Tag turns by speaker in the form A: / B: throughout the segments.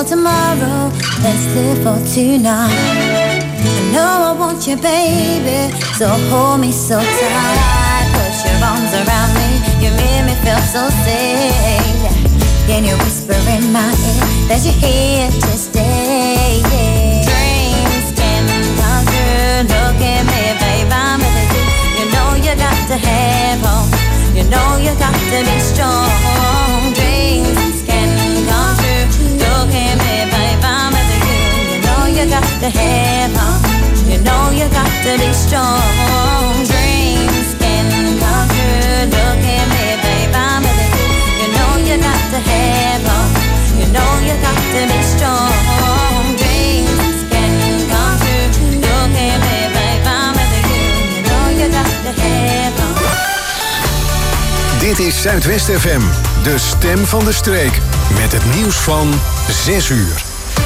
A: for tomorrow, let's live for tonight. I know I want you, baby, so hold me so tight. Put your arms around me, you make me feel so safe. Can you whisper in my ear that you're here to stay? Dreams can come true. Look at me, babe, I'm with you. You know you got to have hope. You know you got to be strong. Dreams can come true. Look at me, babe, I'm with you. You know you got to have hope. You know you got to be strong. Dreams can come true. Look at me, babe, I'm with you. You know you got to have hope. You know you got to be strong. Dreams can come true. Look at me, babe, I'm with you. You know you got to have hope.
B: Dit is Zuidwest FM, de stem van de streek. Met het nieuws van 6 uur.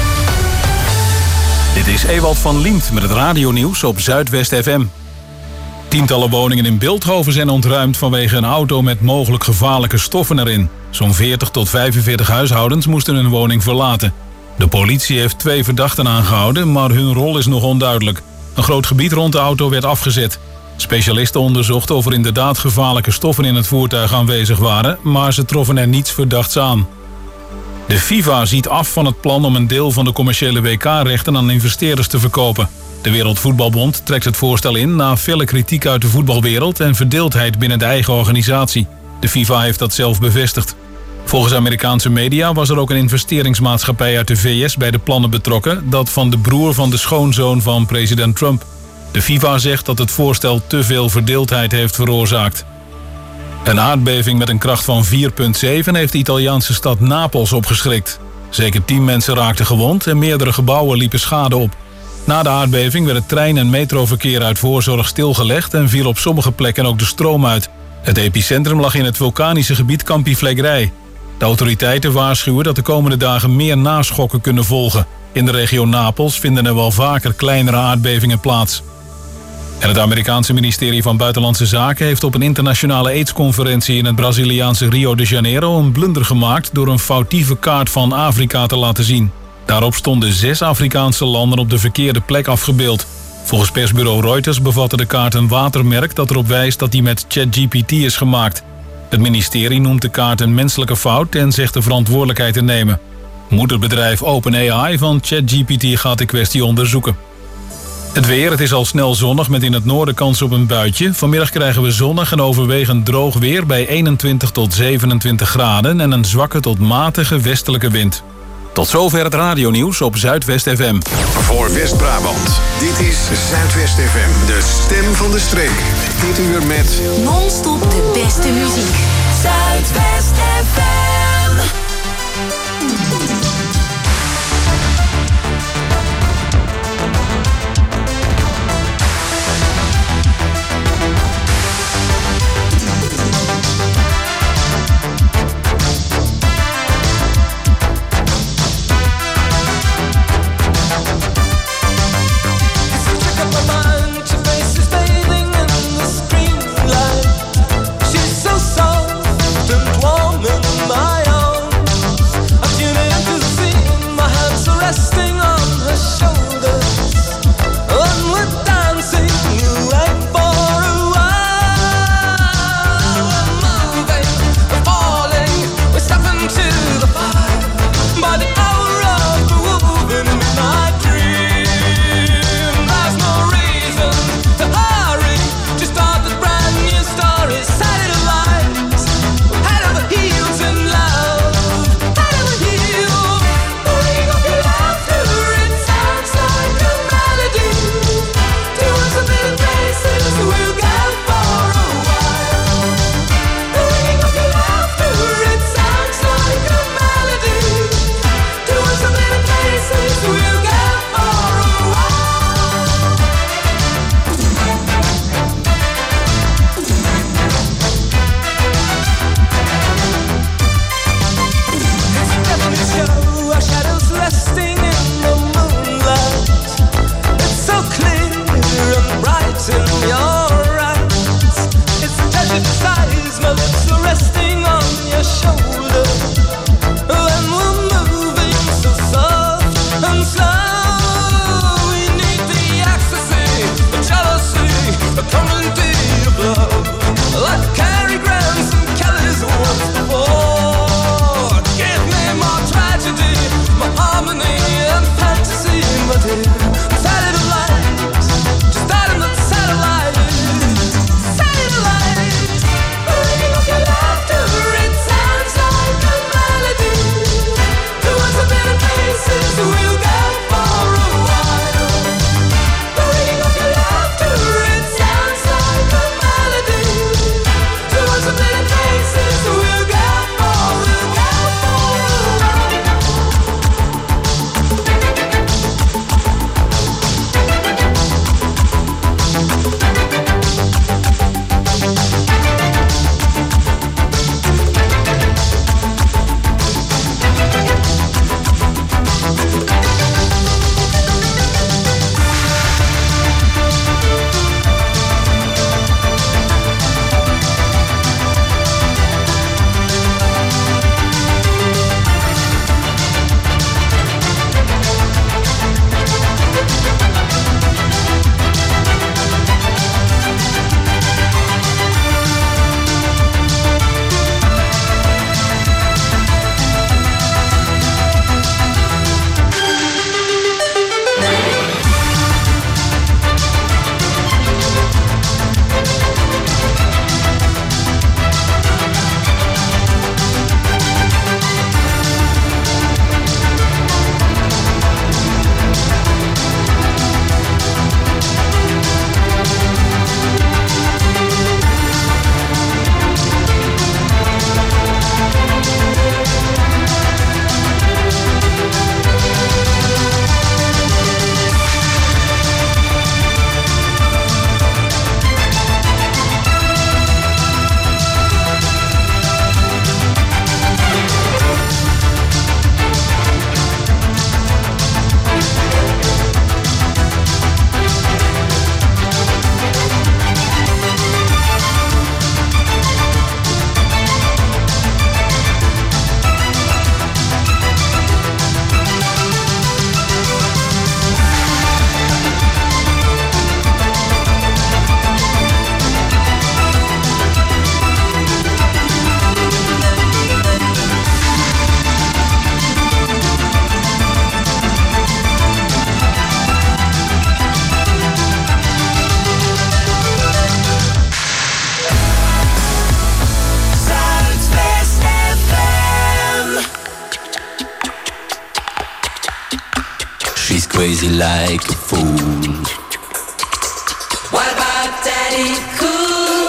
C: Dit is Ewald van Liemt met het radionieuws op Zuidwest FM. Tientallen woningen in Bilthoven zijn ontruimd vanwege een auto met mogelijk gevaarlijke stoffen erin. Zo'n 40 tot 45 huishoudens moesten hun woning verlaten. De politie heeft 2 verdachten aangehouden, maar hun rol is nog onduidelijk. Een groot gebied rond de auto werd afgezet. Specialisten onderzochten of er inderdaad gevaarlijke stoffen in het voertuig aanwezig waren, maar ze troffen er niets verdachts aan. De FIFA ziet af van het plan om een deel van de commerciële WK-rechten aan investeerders te verkopen. De Wereldvoetbalbond trekt het voorstel in na felle kritiek uit de voetbalwereld en verdeeldheid binnen de eigen organisatie. De FIFA heeft dat zelf bevestigd. Volgens Amerikaanse media was er ook een investeringsmaatschappij uit de VS bij de plannen betrokken, dat van de broer van de schoonzoon van president Trump. De FIFA zegt dat het voorstel te veel verdeeldheid heeft veroorzaakt. Een aardbeving met een kracht van 4,7 heeft de Italiaanse stad Napels opgeschrikt. Zeker 10 mensen raakten gewond en meerdere gebouwen liepen schade op. Na de aardbeving werd het trein- en metroverkeer uit voorzorg stilgelegd en viel op sommige plekken ook de stroom uit. Het epicentrum lag in het vulkanische gebied Campi Flegrei. De autoriteiten waarschuwen dat de komende dagen meer naschokken kunnen volgen. In de regio Napels vinden er wel vaker kleinere aardbevingen plaats. En het Amerikaanse ministerie van Buitenlandse Zaken heeft op een internationale AIDS-conferentie in het Braziliaanse Rio de Janeiro een blunder gemaakt door een foutieve kaart van Afrika te laten zien. Daarop stonden 6 Afrikaanse landen op de verkeerde plek afgebeeld. Volgens persbureau Reuters bevatte de kaart een watermerk dat erop wijst dat die met ChatGPT is gemaakt. Het ministerie noemt de kaart een menselijke fout en zegt de verantwoordelijkheid te nemen. Moederbedrijf OpenAI van ChatGPT gaat de kwestie onderzoeken. Het weer, het is al snel zonnig met in het noorden kans op een buitje. Vanmiddag krijgen we zonnig en overwegend droog weer bij 21 tot 27 graden... en een zwakke tot matige westelijke wind. Tot zover het radionieuws op Zuidwest FM.
B: Voor West-Brabant, dit is Zuidwest FM, de stem van de streek. Dit uur met...
D: non-stop de beste muziek. Zuidwest FM.
E: So crazy like a fool.
D: What about Daddy Cool?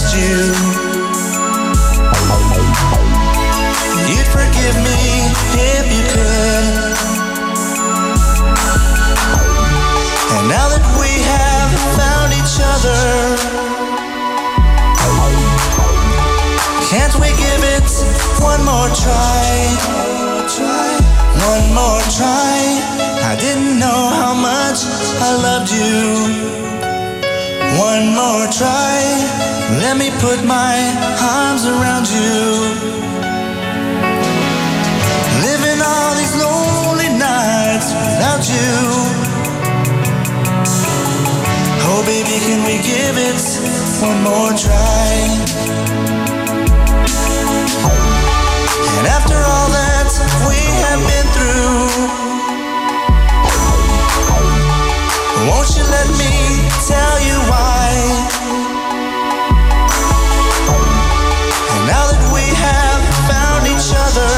F: You'd forgive me One more try, one more try. I didn't know how much I loved you. One more try, let me put my arms around you. Living all these lonely nights without you. Oh baby, can we give it one more try? And after all that we have been through, won't you let me tell you why? And now that we have found each other,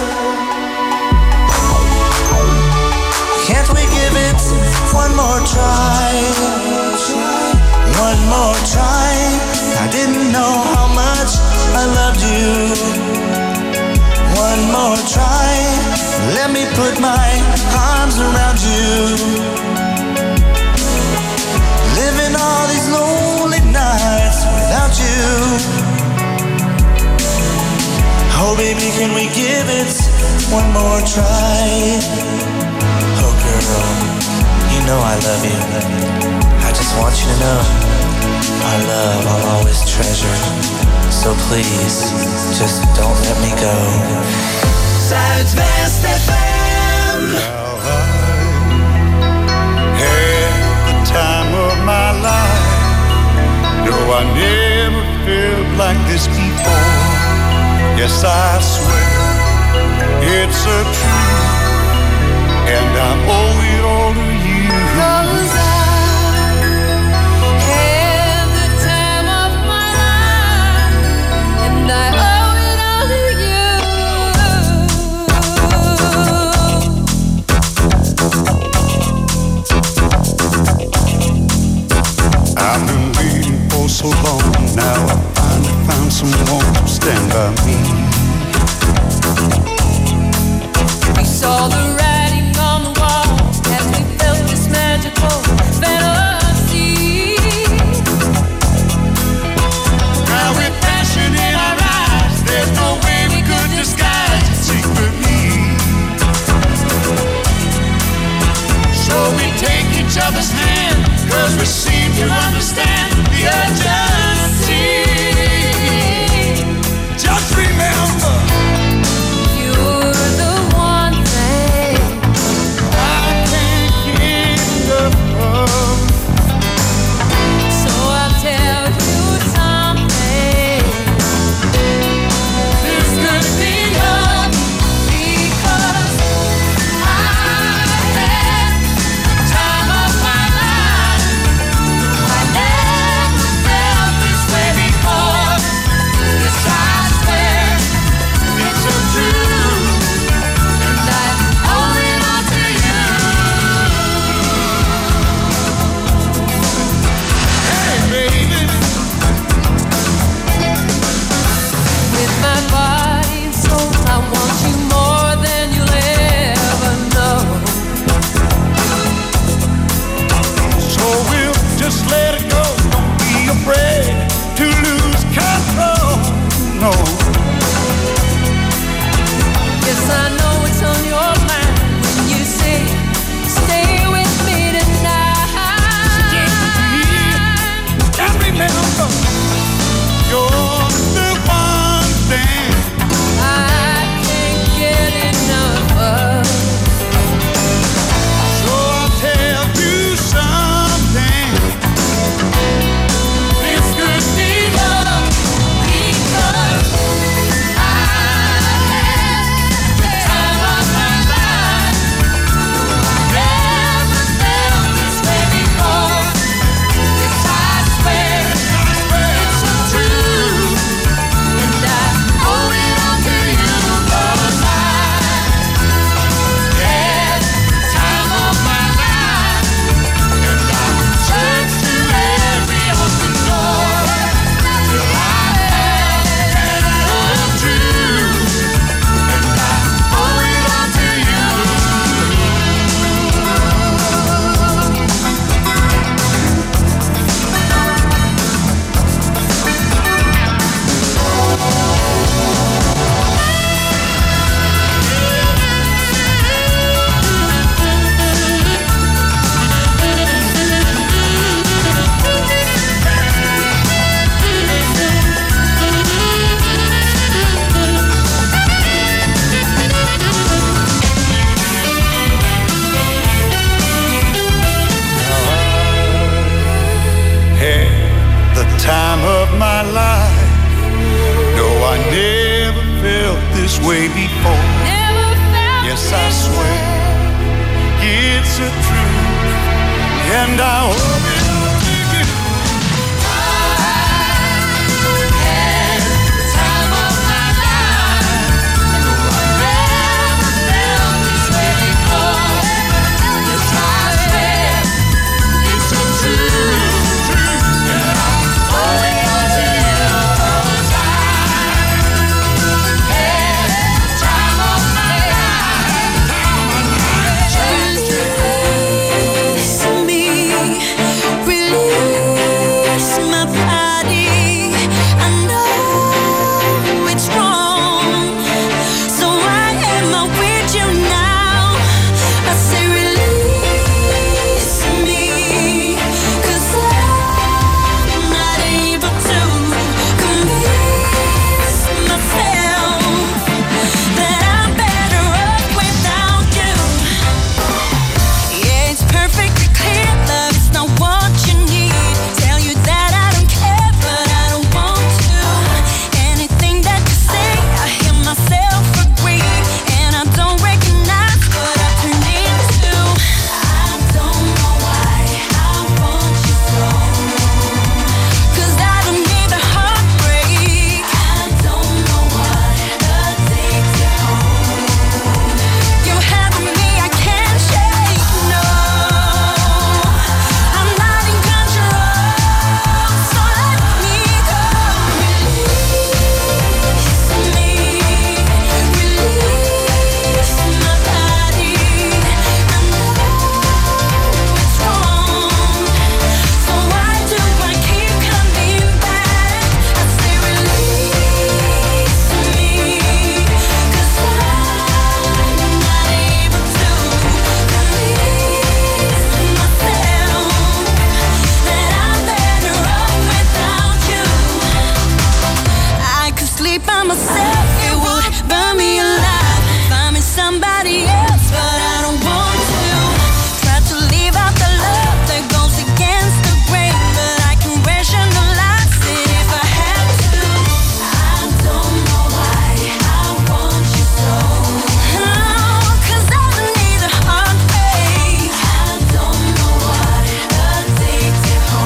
F: can't we give it one more try? One more try. I didn't know how much I loved you. One more try. Let me put my arms around you. Living all these lonely nights without you. Oh baby, can we give it one more try? Oh girl, you know I love you. I just want you to know our love I'll always treasure. So please, just don't let me go.
D: Zuidwest FM.
G: Now I had the time of my life. No, I never felt like this before. Yes, I swear it's a truth, and I owe it all to you.
H: 'Cause I had the time of my life, and I owe it all to you.
G: I've been waiting for so long. Now I finally found someone to stand by me.
H: We saw the writing on the wall as we felt this magical fantasy.
G: Now with passion in our eyes, there's no way we could disguise it secretly. So we take each other's hand, 'cause we seem to understand the urgency. Just remember,
H: You're the one thing
G: I can't get enough of.
H: so I'll tell you something.
G: This could be love.
H: Because I had the time of my life. I never felt this way before. Yes, I swear
G: It's a truth.
H: and I owe it all to you.
G: Hey, baby.
H: With my body and soul, I want you more than you'll ever know.
G: So we'll just let it go. Don't be afraid to lose control. No.
H: Yes, I know it's on your mind when you say, stay with me tonight.
G: And remember, you're the one thing
H: I can't get enough of.
G: so I'll tell you something. This could be love.
H: Because
G: time of my life. No, I never felt this way before. Yes, I swear it's a truth, and I hope it don't take it.
H: Had the time of my life. No, I never felt this way before. Yes, I swear it's a truth, and I hope it don't take it.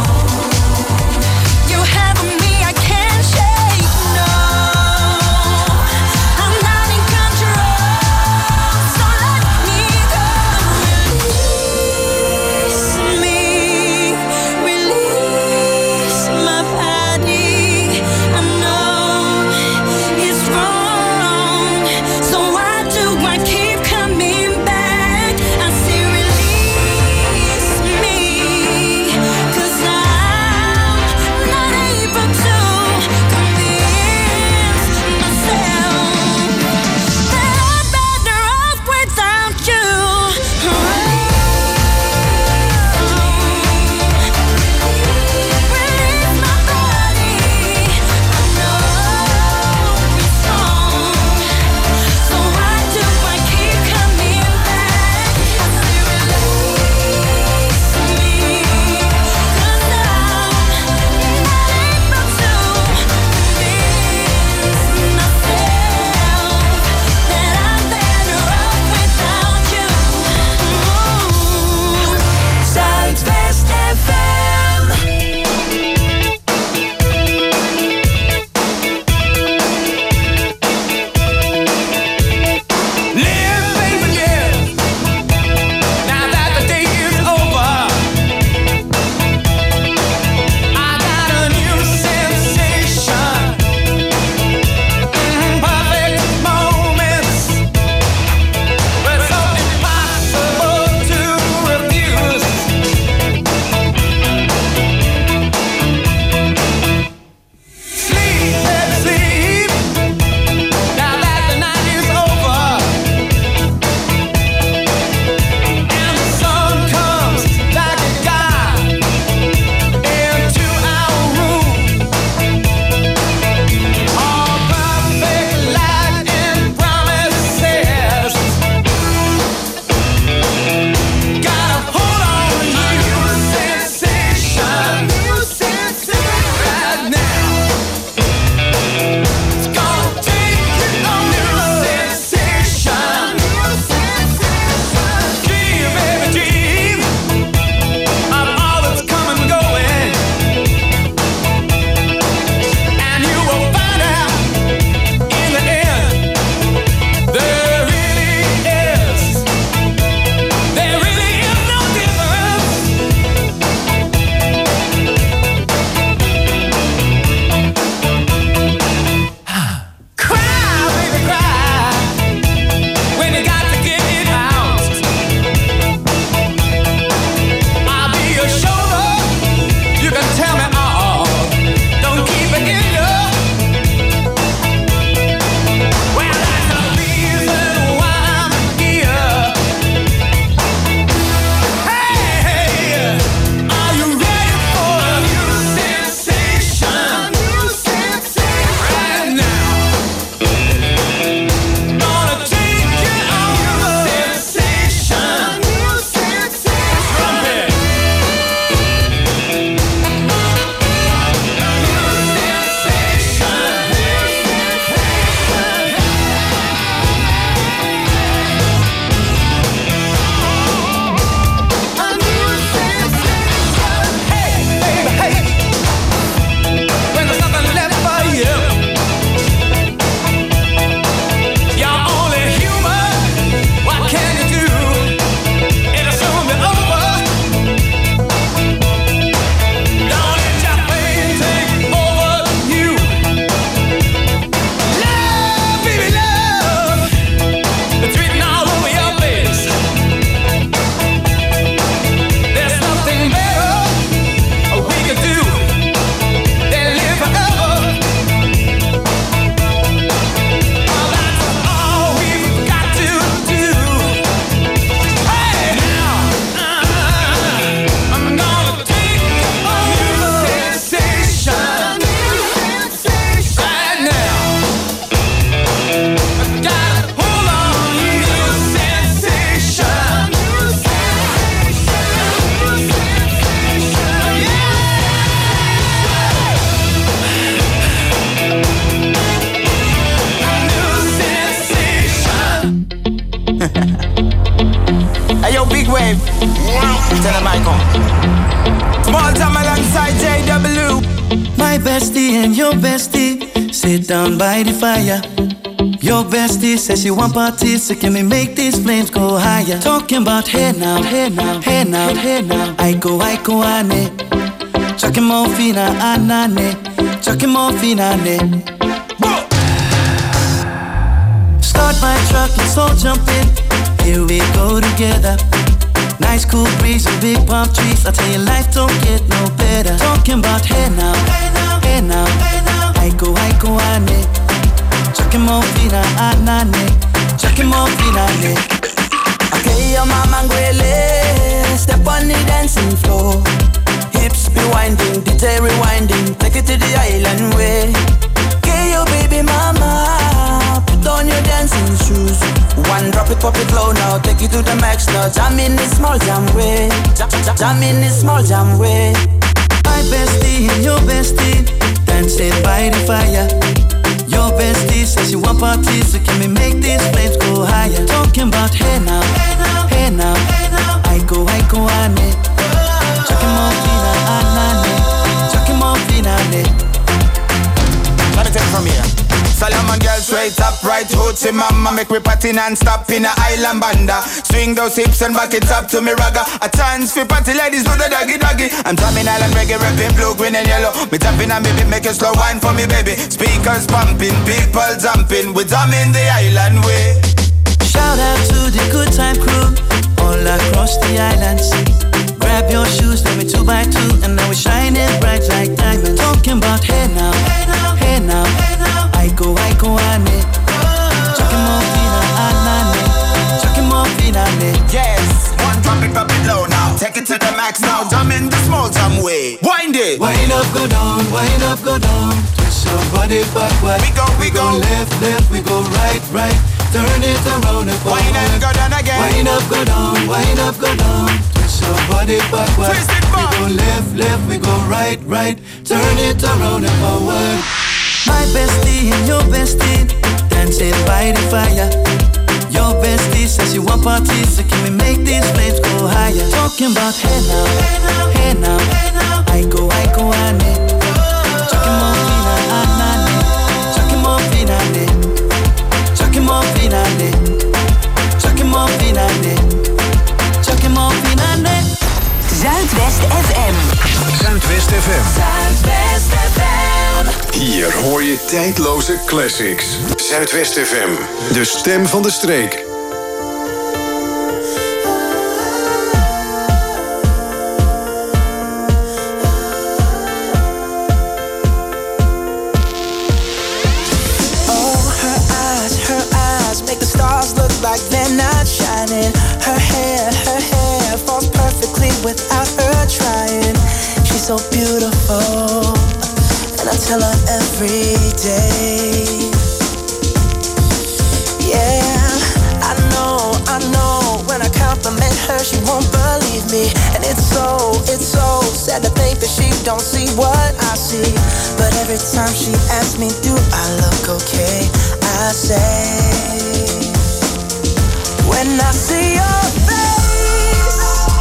A: No
I: wave. Tell them I come. Small time alongside JW.
J: My bestie and your bestie sit down by the fire. Your bestie says she want parties, so can we make these flames go higher? Talking about hey now, hey now, hey now, hey now. I go ane. Chucking more fina anane. Chucking more fina ane. Start my truck, let's all jump in. Here we go together. Nice cool breeze and big palm trees. I tell you, life don't get no better. Talking about hey now, hey now, hey now, hey now. I go ane. Chucking more fina anane. Chucking more fina ane.
I: Okay, your mama ngwele. Step on the dancing floor. Hips be winding, DJ rewinding. Take it to the island way. Okay, your baby mama. Put on your dancing shoes. One drop it, pop it low now. Take it to the max now. Jam in this small jam way. Jam in this small jam way.
J: My bestie and your bestie dancing by the fire. Your bestie says she want parties, so can we make these flames go higher? Talking about hey now, hey now, hey now, hey now. I go ane. Chucking more fina anane. Chucking more fina ane.
I: Let me take it from here. Solomon girl straight up, right hoochie mama. Make me party non-stop in a island banda. Swing those hips and back it up to me ragga. A chance for party ladies do the doggy doggy. I'm drumming island reggae, rapping blue, green and yellow. Me tapping and baby, make a slow wine for me baby. Speakers pumping, people jumping. We drumming the island way.
J: Shout out to the good time crew all across the islands. Grab your shoes, let me 2x2, and now we're shining bright like diamonds. Talking about hey now, hey now, hey now, hey now. I go ane. Chucking more fina anane. Chucking more fina ane.
I: Yes, one drop it low now. Take it to the max now. Jam in the small jam way. Wind it.
J: Wind up, go down, wind up, go down. Twist your body backward.
I: We go
J: left, left, we go right, right. Turn it around and forward.
I: Wind and go down again.
J: Wind up, go down, wind up, go down. Twist your body backward.
I: Twist it back.
J: We go left, left, we go right, right. Turn it around and forward. My bestie and your bestie dancing by the fire. Your bestie says she want parties, so can we make these flames go higher? Talking about hey now, hey now, hey now, hey now. I go ane. Chucking more fina anane. Chucking more fina ane. Chucking more fina ane. Chucking more fina ane. Chucking more fina ane.
D: Zuidwest FM.
B: Zuidwest FM.
D: Zuidwest FM.
B: Hier hoor je tijdloze classics. Zuidwest FM. De stem van de streek.
F: Like they're not shining. Her hair falls perfectly without her trying. She's so beautiful, and I tell her every day. Yeah, I know. When I compliment her, she won't believe me, and it's so sad to think that she don't see what I see. But every time she asks me, do I look okay? I say. When I see your face,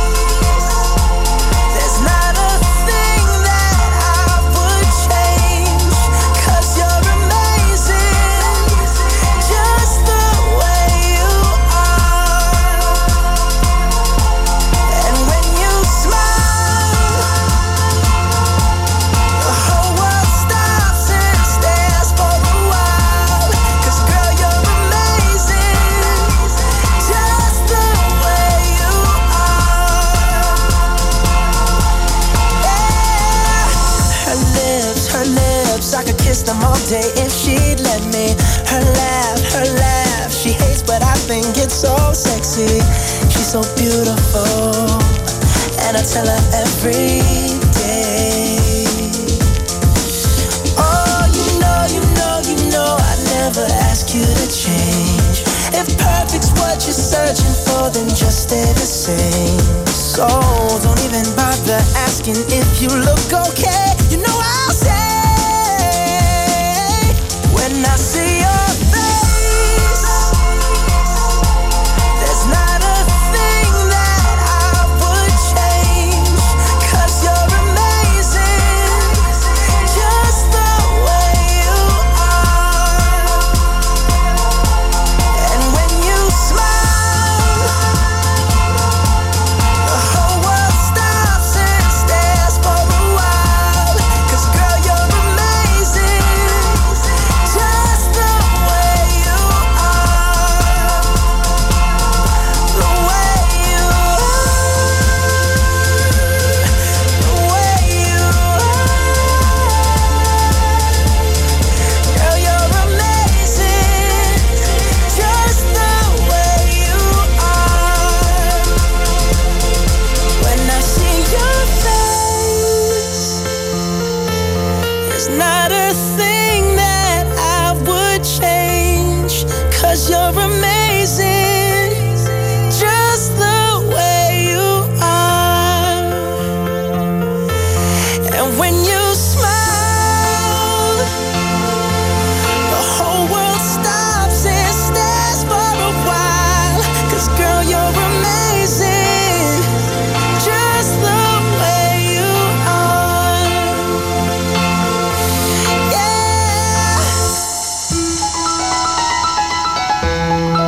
F: there's not a thing that I would change. 'Cause you're amazing, just the way you are. And when you smile, the whole world stops and stares for a while. 'Cause girl, you're amazing. Just the way you are. Yeah. Her lips, I could kiss them all day if she'd let me. Her laugh, she hates but I think it's so sexy. She's so beautiful, and I tell her every day. Oh, you know, I never ask you to change. If perfect's what you're searching for, then just stay the same. So don't even bother asking if you look okay. You know I'll say, when I see your face, there's not a thing that I
K: not a thing that I would change, 'cause you're amazing, just the way you are. And when you smile, the whole world stops and stares for a while, 'cause girl, you're amazing, just the way you are. Yeah.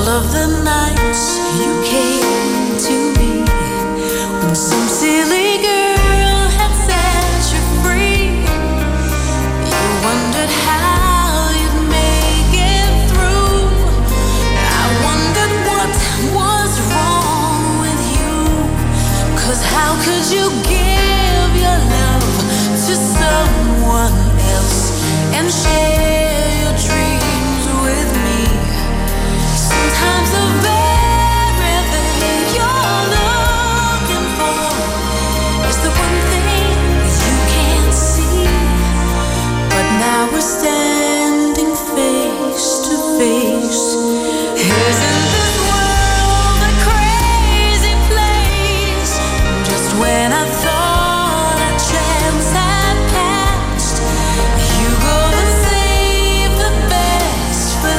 K: all of the nights you came to me when some silly girl had set you free. You wondered how you'd make it through. I wondered what was wrong with you. 'Cause how could you give your love to someone else and share your dreams with me? Sometimes the very thing you're looking for is the one thing you can't see. But now we're standing face to face. Isn't this world a crazy place? Just when I thought our chance had passed, you go and save the best for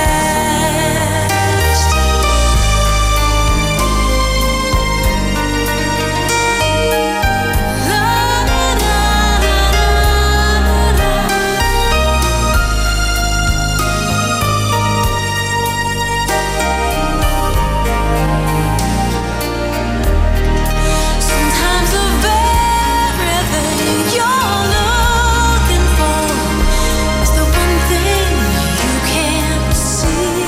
K: last. La, la, la, la, la, la. Sometimes the very thing you're looking for is the one thing you can't see.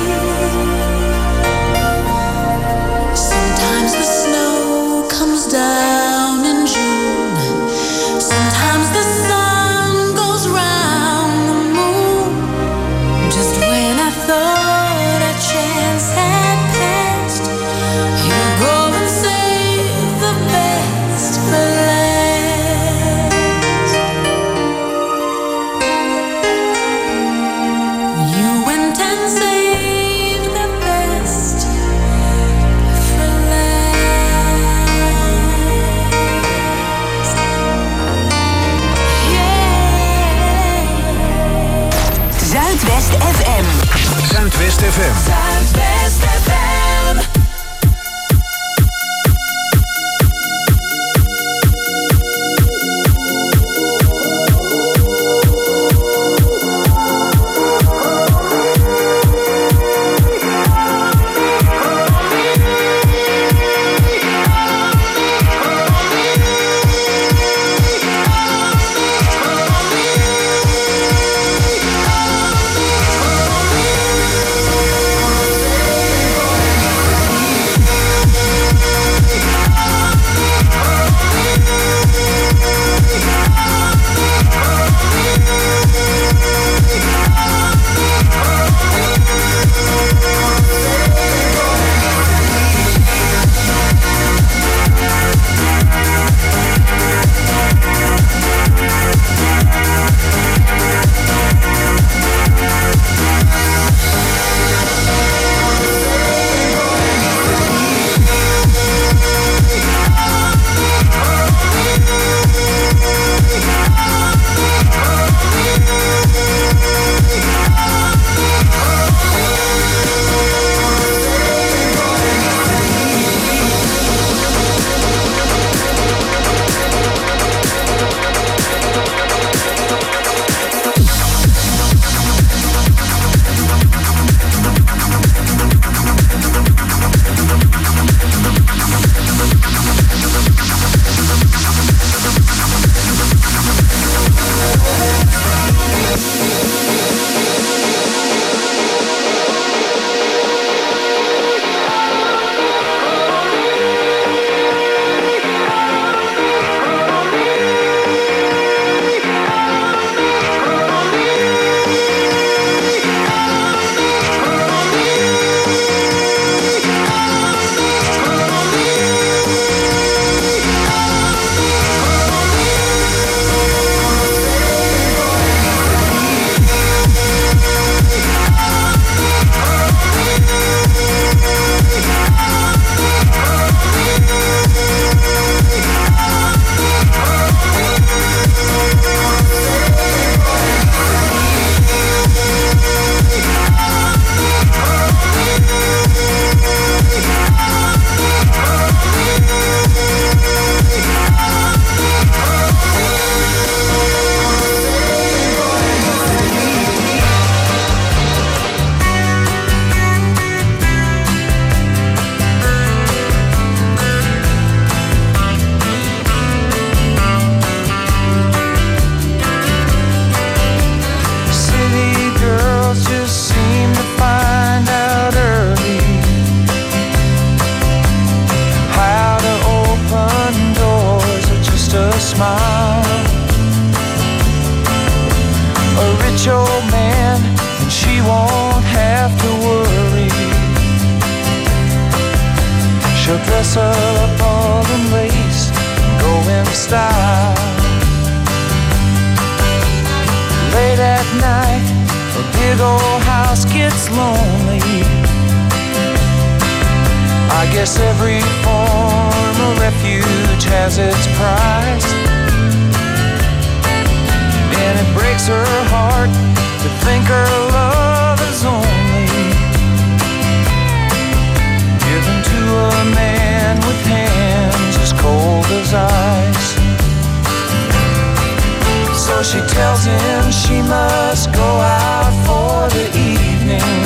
K: Sometimes the snow comes down in June. Sometimes the sun goes round the moon. Just when I thought a chance had passed, you go and save the best for last. You went and saved the best for last. Yeah.
D: Zuidwest FM.
B: Zuidwest FM.
D: Zuidwest FM.
F: She'll dress up all in lace and go in style. Late at night, a big old house gets lonely. I guess every form of refuge has its price. And it breaks her heart to think her love is only given to a man with hands as cold as ice. So she tells him she must go out for the evening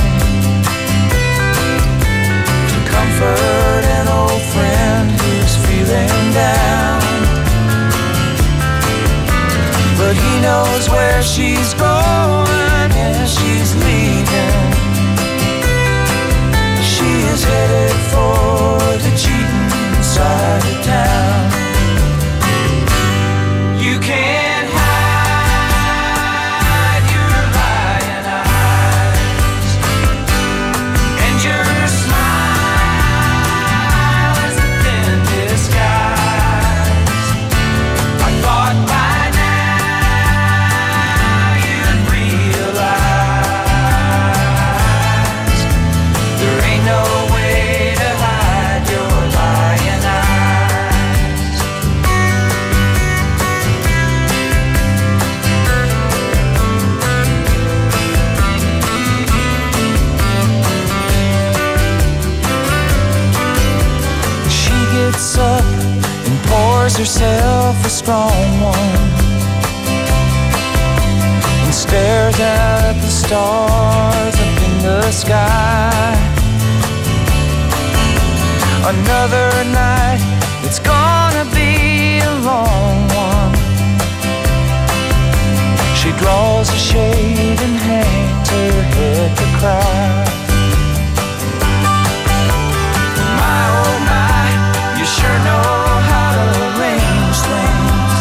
F: to comfort an old friend who's feeling down. But he knows where she's going and she's leaving. She is headed for the cheating side of town. You can't hide your lying eyes, and your smile is a thin disguise. I thought by now you'd realize there ain't no way to hide your lying eyes. She gets up and pours herself a strong one and stares out at the stars up in the sky. Another night, it's gonna be a long one. She draws a shade and hangs her head to cry. My oh my, you sure know how to arrange things.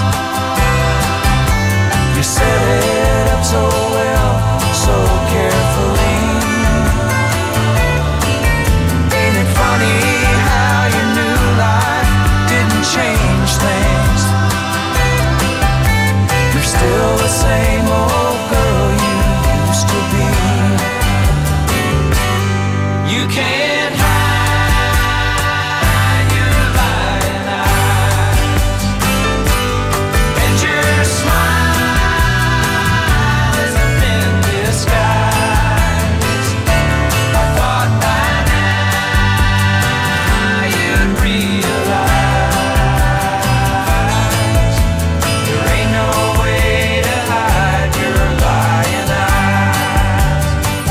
F: You set it up so well, so carefully. Ain't it funny how your new life didn't change things? You're still the same old girl you used to be. You can't hide your lying eyes, and your smile is a thin disguise. I thought by now you'd realize there ain't no way to hide your lying eyes.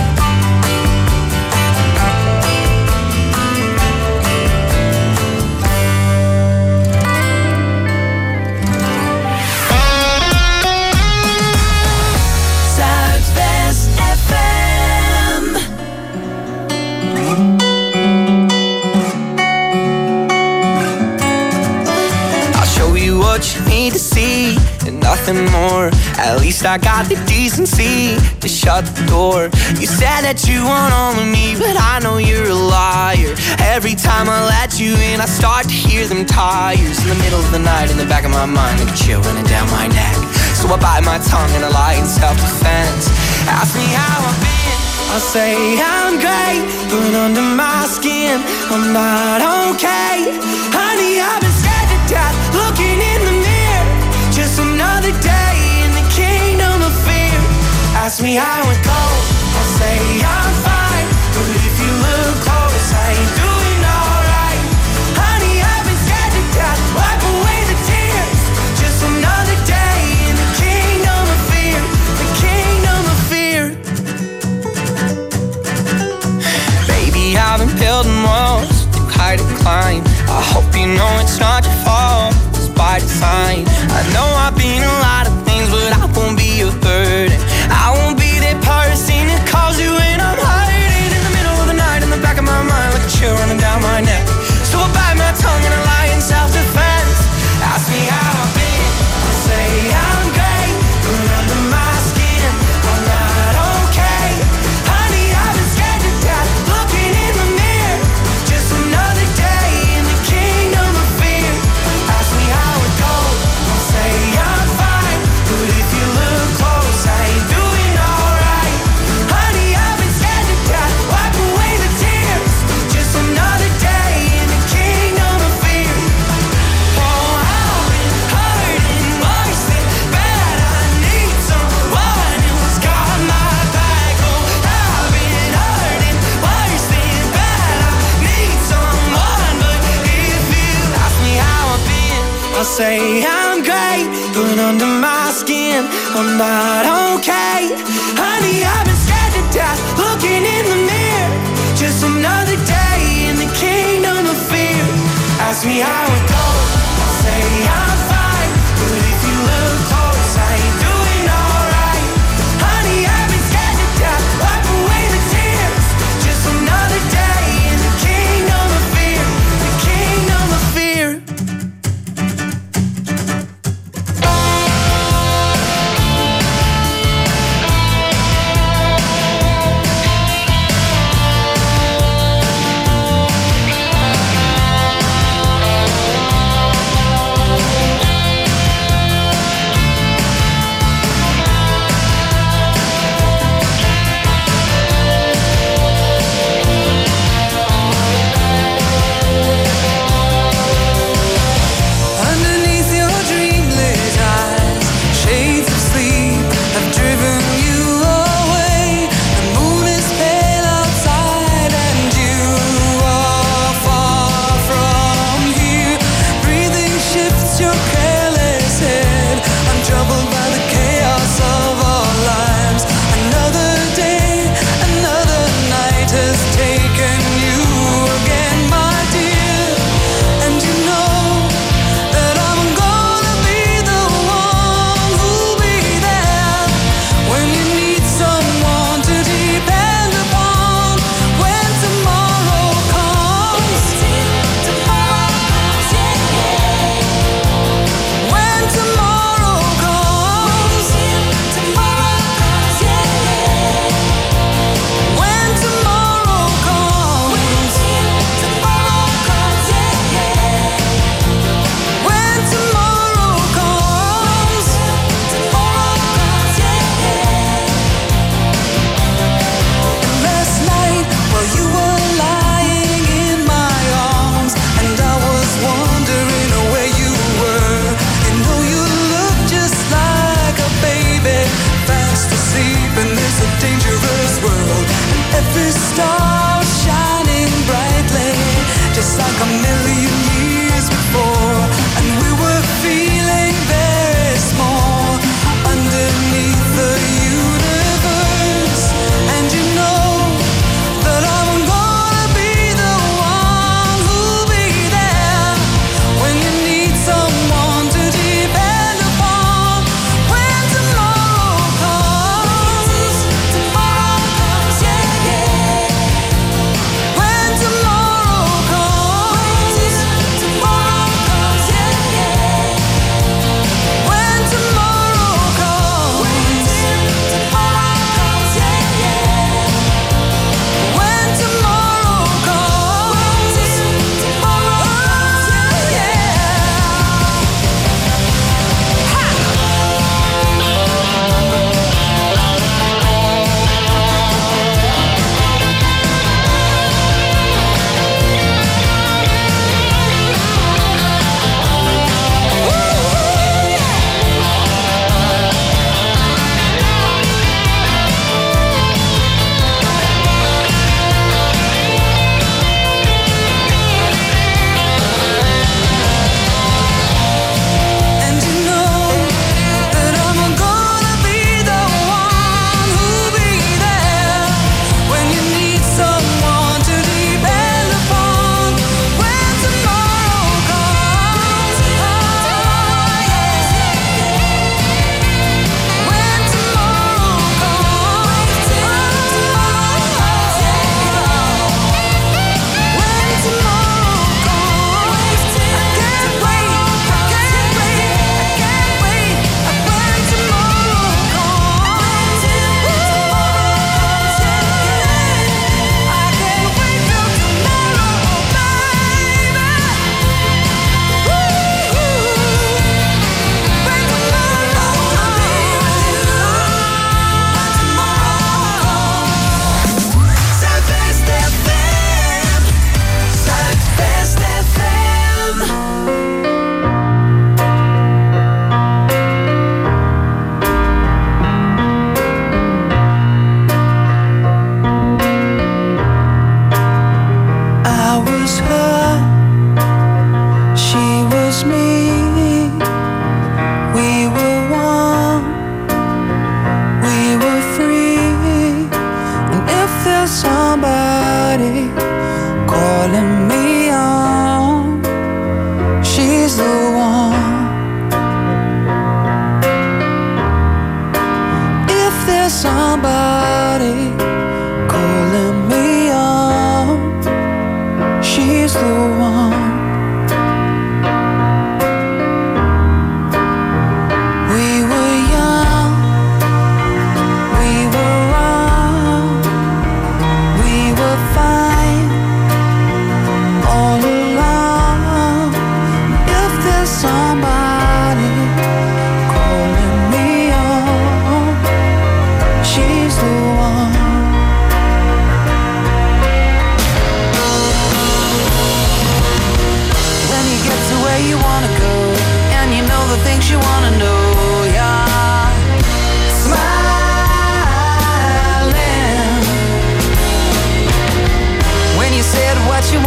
D: Zuidwest FM.
J: I'll show you what you need to see and nothing more. At least I got the decency to shut the door. You said that you want all of me, but I know you're a liar. Every time I let you in, I start to hear them tires in the middle of the night, in the back of my mind, like a chill running down my neck. So I bite my tongue and I lie in self-defense. Ask me how I've been, I'll say I'm great, but under my skin I'm not okay. Honey, I've been scared to death, looking in the mirror. Just another day in the kingdom of fear. Ask me how it goes, I'll say I'm fine, but if you look close, I ain't doing alright. Honey, I've been scared to death, wipe away the tears. Just another day in the kingdom of fear, the kingdom of fear. Baby, I've been building walls too high to climb. I hope you know it's not your fault, it's by design. I know I've been a lot of things, but I won't be a burden. I won't be that person that calls you when I'm hiding in the middle of the night, in the back of my mind, like a chill running down my neck. So I bite my tongue and I lie in self-defense. Ask me how I've been, I'll say I'm great, but under my skin I'm not okay. Honey, I've been scared to death, looking in the mirror. Just another day in
L: say I'm great, but under my skin, I'm not okay. Honey, I've been scared to death, looking in the mirror. Just another day in the kingdom of fear. Ask me how it goes, I'll say I'm fine, but if you look close, I ain't doing alright. Honey, I've been scared to death, wipe away the tears. Just another day in the kingdom of fear, the kingdom of fear.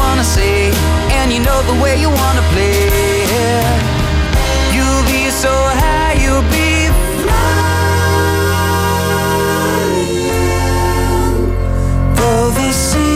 J: wanna say, and you know the way you wanna play. You'll be so high, you'll be flying over the sea.